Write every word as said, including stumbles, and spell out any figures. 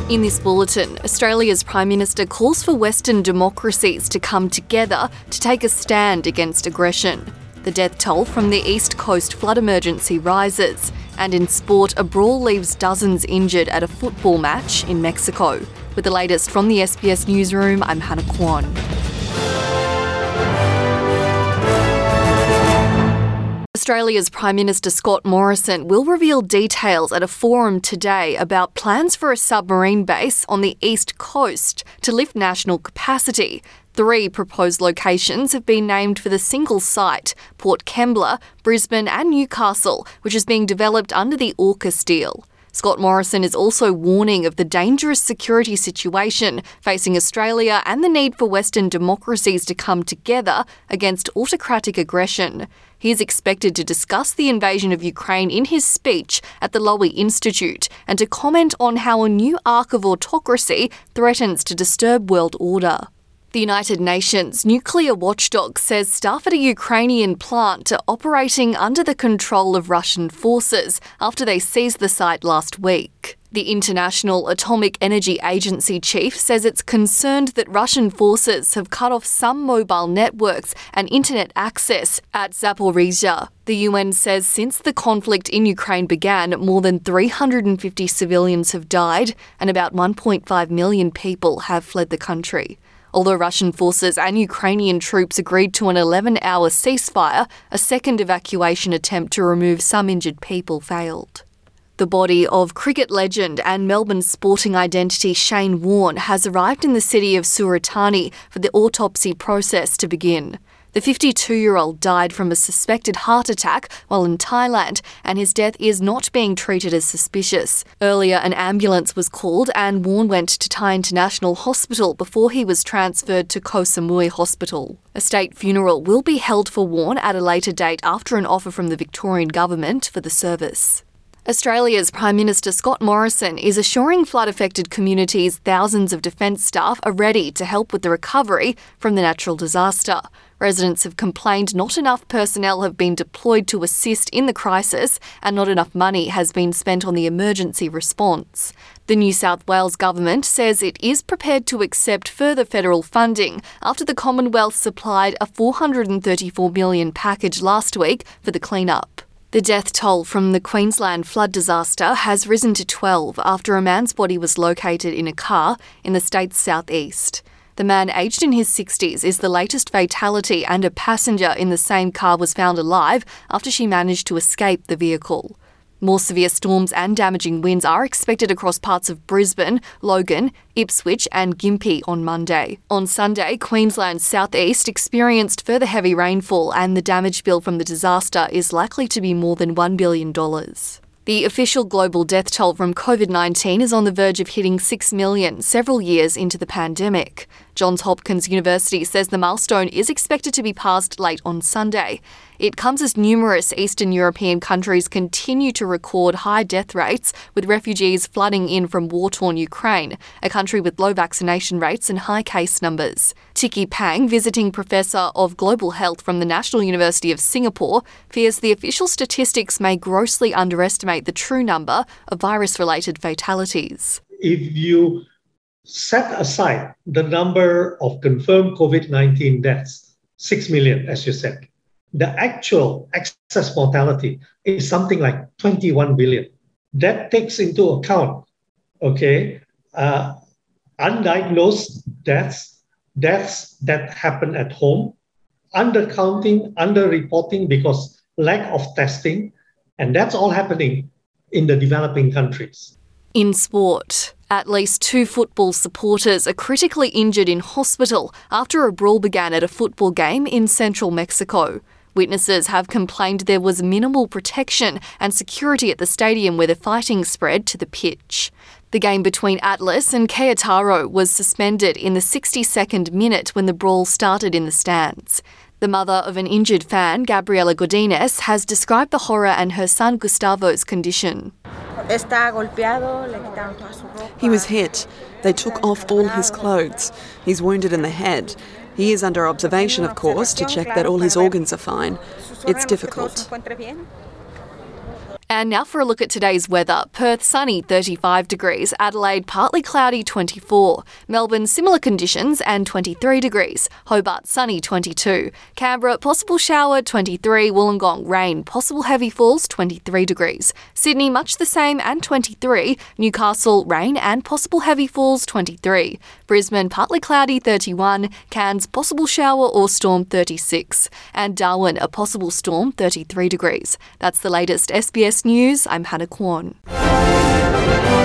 In this bulletin, Australia's Prime Minister calls for Western democracies to come together to take a stand against aggression. The death toll from the East Coast flood emergency rises. And in sport, a brawl leaves dozens injured at a football match in Mexico. With the latest from the S B S Newsroom, I'm Hannah Kwan. Australia's Prime Minister Scott Morrison will reveal details at a forum today about plans for a submarine base on the East Coast to lift national capacity. Three proposed locations have been named for the single site: Port Kembla, Brisbane and Newcastle, which is being developed under the AUKUS deal. Scott Morrison is also warning of the dangerous security situation facing Australia and the need for Western democracies to come together against autocratic aggression. He is expected to discuss the invasion of Ukraine in his speech at the Lowy Institute and to comment on how a new arc of autocracy threatens to disturb world order. The United Nations nuclear watchdog says staff at a Ukrainian plant are operating under the control of Russian forces after they seized the site last week. The International Atomic Energy Agency chief says it's concerned that Russian forces have cut off some mobile networks and internet access at Zaporizhzhia. The U N says since the conflict in Ukraine began, more than three hundred fifty civilians have died and about one point five million people have fled the country. Although Russian forces and Ukrainian troops agreed to an eleven-hour ceasefire, a second evacuation attempt to remove some injured people failed. The body of cricket legend and Melbourne sporting identity Shane Warne has arrived in the city of Suratani for the autopsy process to begin. The fifty-two-year-old died from a suspected heart attack while in Thailand, and his death is not being treated as suspicious. Earlier, an ambulance was called and Warne went to Thai International Hospital before he was transferred to Koh Samui Hospital. A state funeral will be held for Warne at a later date after an offer from the Victorian government for the service. Australia's Prime Minister Scott Morrison is assuring flood-affected communities thousands of defence staff are ready to help with the recovery from the natural disaster. Residents have complained not enough personnel have been deployed to assist in the crisis and not enough money has been spent on the emergency response. The New South Wales government says it is prepared to accept further federal funding after the Commonwealth supplied a four hundred thirty-four million dollars package last week for the clean-up. The death toll from the Queensland flood disaster has risen to twelve after a man's body was located in a car in the state's southeast. The man, aged in his sixties, is the latest fatality, and a passenger in the same car was found alive after she managed to escape the vehicle. More severe storms and damaging winds are expected across parts of Brisbane, Logan, Ipswich and Gympie on Monday. On Sunday, Queensland's southeast experienced further heavy rainfall and the damage bill from the disaster is likely to be more than one billion dollars. The official global death toll from COVID nineteen is on the verge of hitting six million several years into the pandemic. Johns Hopkins University says the milestone is expected to be passed late on Sunday. It comes as numerous Eastern European countries continue to record high death rates, with refugees flooding in from war-torn Ukraine, a country with low vaccination rates and high case numbers. Tiki Pang, visiting professor of global health from the National University of Singapore, fears the official statistics may grossly underestimate the true number of virus-related fatalities. If you set aside the number of confirmed COVID nineteen deaths, six million, as you said, the actual excess mortality is something like twenty-one billion. That takes into account, okay, uh, undiagnosed deaths, deaths that happen at home, undercounting, underreporting because lack of testing, and that's all happening in the developing countries. In sport, at least two football supporters are critically injured in hospital after a brawl began at a football game in central Mexico. Witnesses have complained there was minimal protection and security at the stadium where the fighting spread to the pitch. The game between Atlas and Querétaro was suspended in the sixty-second minute when the brawl started in the stands. The mother of an injured fan, Gabriela Godinez, has described the horror and her son Gustavo's condition. He was hit. They took off all his clothes. He's wounded in the head. He is under observation, of course, to check that all his organs are fine. It's difficult. And now for a look at today's weather. Perth sunny thirty-five degrees, Adelaide partly cloudy twenty-four, Melbourne similar conditions and twenty-three degrees, Hobart sunny twenty-two, Canberra possible shower twenty-three, Wollongong rain possible heavy falls twenty-three degrees, Sydney much the same and twenty-three, Newcastle rain and possible heavy falls twenty-three, Brisbane partly cloudy thirty-one, Cairns possible shower or storm thirty-six, and Darwin a possible storm thirty-three degrees. That's the latest S B S News. I'm Hannah Kwan.